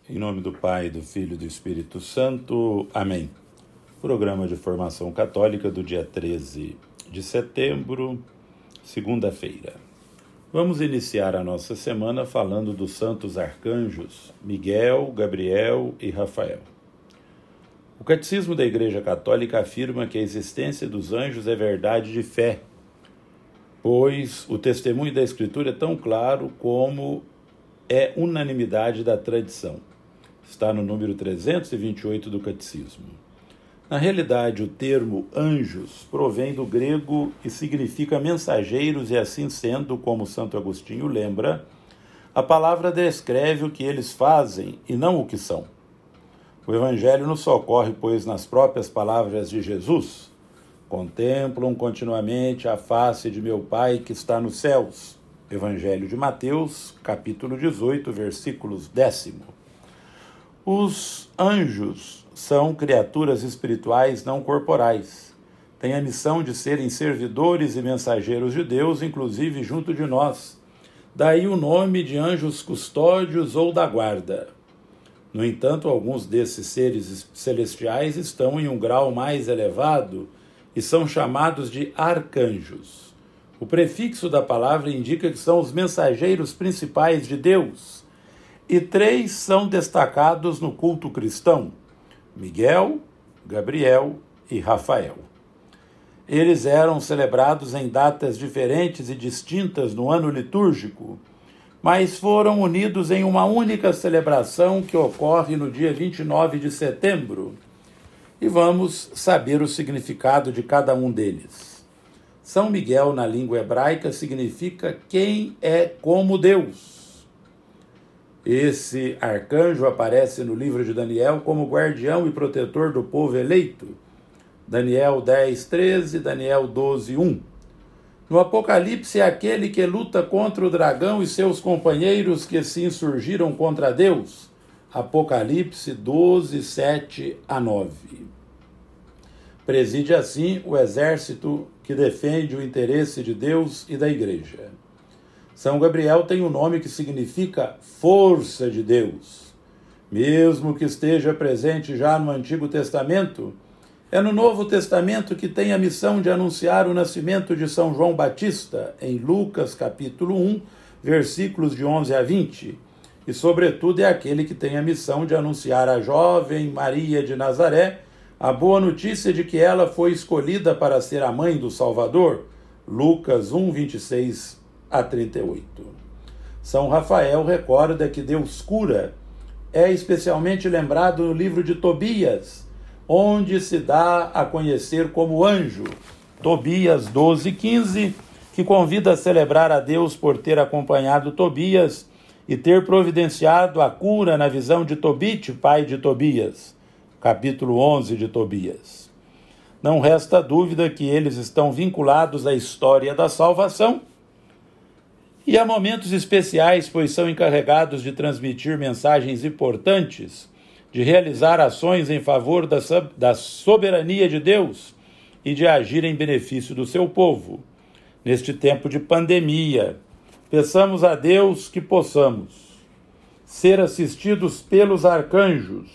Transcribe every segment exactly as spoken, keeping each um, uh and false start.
Em nome do Pai, do Filho e do Espírito Santo. Amém. Programa de Formação Católica do dia treze de setembro, segunda-feira. Vamos iniciar a nossa semana falando dos santos arcanjos Miguel, Gabriel e Rafael. O Catecismo da Igreja Católica afirma que a existência dos anjos é verdade de fé, pois o testemunho da Escritura é tão claro como é unanimidade da tradição. Está no número trezentos e vinte e oito do Catecismo. Na realidade, o termo anjos provém do grego e significa mensageiros, e assim sendo, como Santo Agostinho lembra, a palavra descreve o que eles fazem e não o que são. O Evangelho nos socorre, pois, nas próprias palavras de Jesus: contemplam continuamente a face de meu Pai que está nos céus. Evangelho de Mateus, capítulo dezoito, versículos décimo. Os anjos são criaturas espirituais não corporais. Têm a missão de serem servidores e mensageiros de Deus, inclusive junto de nós. Daí o nome de anjos custódios ou da guarda. No entanto, alguns desses seres celestiais estão em um grau mais elevado e são chamados de arcanjos. O prefixo da palavra indica que são os mensageiros principais de Deus. E três são destacados no culto cristão: Miguel, Gabriel e Rafael. Eles eram celebrados em datas diferentes e distintas no ano litúrgico, mas foram unidos em uma única celebração que ocorre no dia vinte e nove de setembro. E vamos saber o significado de cada um deles. São Miguel, na língua hebraica, significa quem é como Deus. Esse arcanjo aparece no livro de Daniel como guardião e protetor do povo eleito. Daniel dez, treze, Daniel doze, um. No Apocalipse, é aquele que luta contra o dragão e seus companheiros que se insurgiram contra Deus. Apocalipse doze, sete a nove. Preside assim o exército que defende o interesse de Deus e da Igreja. São Gabriel tem um nome que significa força de Deus. Mesmo que esteja presente já no Antigo Testamento, é no Novo Testamento que tem a missão de anunciar o nascimento de São João Batista, em Lucas capítulo um, versículos de onze a vinte. E, sobretudo, é aquele que tem a missão de anunciar à jovem Maria de Nazaré a boa notícia de que ela foi escolhida para ser a mãe do Salvador, Lucas um, vinte e seis a trinta e oito. São Rafael recorda que Deus cura. É especialmente lembrado no livro de Tobias, onde se dá a conhecer como anjo. Tobias doze, quinze, que convida a celebrar a Deus por ter acompanhado Tobias e ter providenciado a cura na visão de Tobite, pai de Tobias. Capítulo onze de Tobias. Não resta dúvida que eles estão vinculados à história da salvação e há momentos especiais, pois são encarregados de transmitir mensagens importantes, de realizar ações em favor da, da soberania de Deus e de agir em benefício do seu povo. Neste tempo de pandemia, peçamos a Deus que possamos ser assistidos pelos arcanjos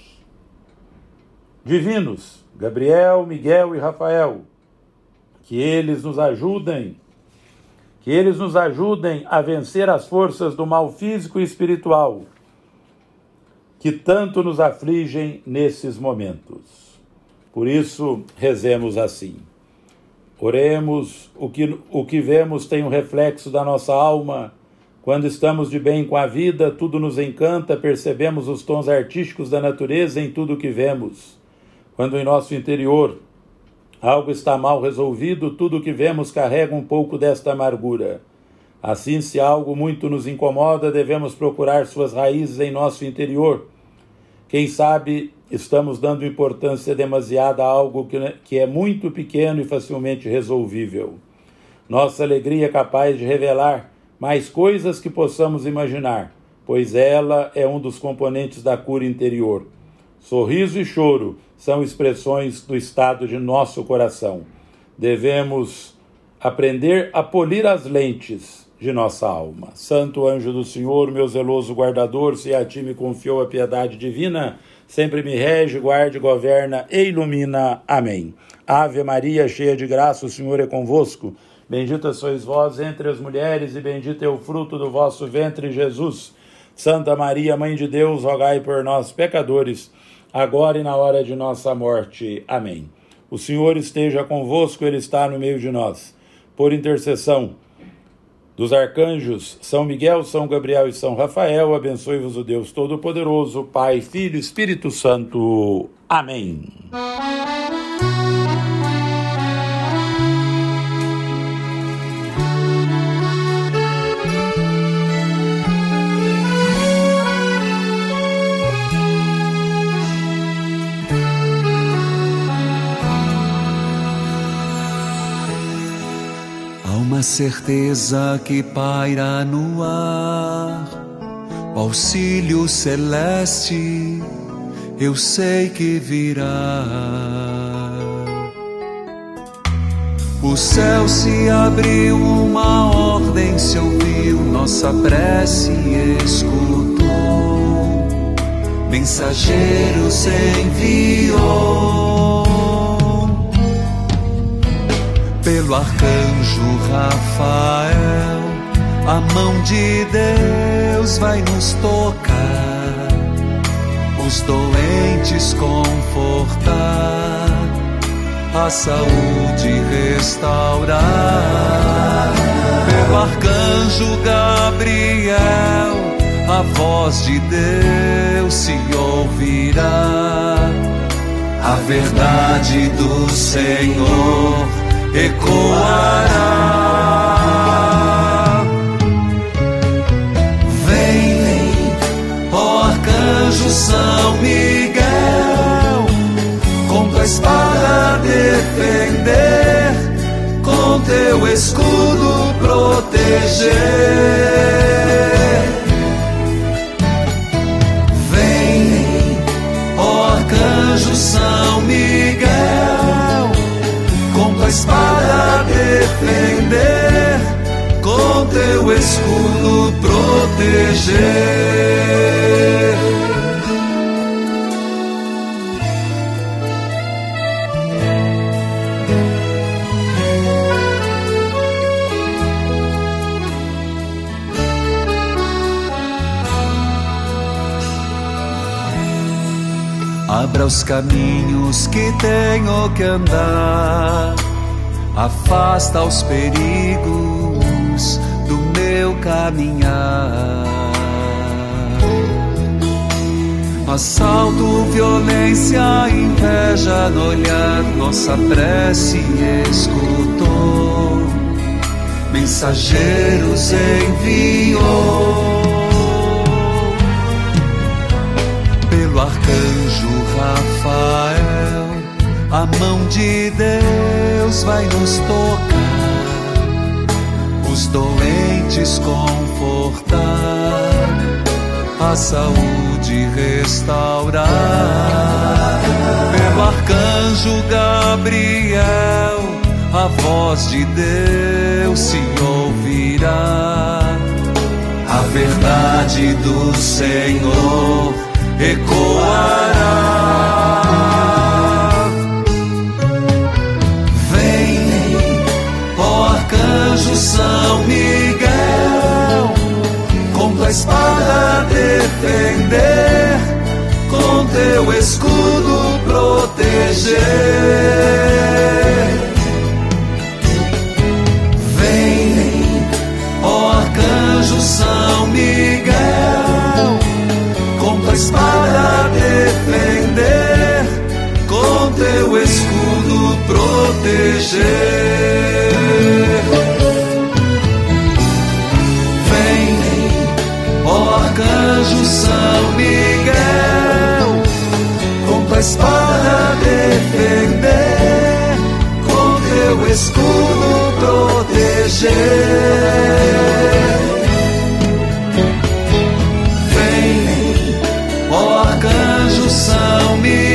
divinos, Gabriel, Miguel e Rafael, que eles nos ajudem Que eles nos ajudem a vencer as forças do mal físico e espiritual que tanto nos afligem nesses momentos. Por isso, rezemos assim. Oremos, o que, o que vemos tem um reflexo da nossa alma. Quando estamos de bem com a vida, tudo nos encanta, percebemos os tons artísticos da natureza em tudo o que vemos. Quando em nosso interior algo está mal resolvido, tudo o que vemos carrega um pouco desta amargura. Assim, se algo muito nos incomoda, devemos procurar suas raízes em nosso interior. Quem sabe estamos dando importância demasiada a algo que é muito pequeno e facilmente resolvível. Nossa alegria é capaz de revelar mais coisas que possamos imaginar, pois ela é um dos componentes da cura interior. Sorriso e choro são expressões do estado de nosso coração. Devemos aprender a polir as lentes de nossa alma. Santo anjo do Senhor, meu zeloso guardador, se a ti me confiou a piedade divina, sempre me rege, guarde, governa e ilumina. Amém. Ave Maria, cheia de graça, o Senhor é convosco. Bendita sois vós entre as mulheres e bendito é o fruto do vosso ventre, Jesus. Santa Maria, Mãe de Deus, rogai por nós, pecadores, agora e na hora de nossa morte. Amém. O Senhor esteja convosco, Ele está no meio de nós. Por intercessão dos arcanjos São Miguel, São Gabriel e São Rafael, abençoe-vos o Deus Todo-Poderoso, Pai, Filho e Espírito Santo. Amém. Uma certeza que paira no ar, o auxílio celeste, eu sei que virá. O céu se abriu, uma ordem se ouviu, nossa prece escutou, mensageiros enviou. Pelo arcanjo Rafael, a mão de Deus vai nos tocar, os doentes confortar, a saúde restaurar. Pelo arcanjo Gabriel, a voz de Deus se ouvirá, a verdade do Senhor ecoará. Vem, ó arcanjo São Miguel, com tua espada defender, com teu escudo proteger. Vem, ó arcanjo São Miguel, com tua espada defender, com teu escudo proteger. Abra os caminhos que tenho que andar, afasta os perigos do meu caminhar. Assalto, violência, inveja no olhar, nossa prece escutou, mensageiros enviou. Pelo arcanjo Rafael, a mão de Deus vai nos tocar, os doentes confortar, a saúde restaurar. Pelo arcanjo Gabriel, a voz de Deus se ouvirá, a verdade do Senhor ecoará. Vem, ó arcanjo São Miguel, com tua espada defender, com teu escudo proteger. Vem, ó arcanjo São Miguel, com tua espada defender, com teu escudo proteger. Vem, ó arcanjo São Miguel, com tua espada defender, com teu escudo proteger. São Miguel,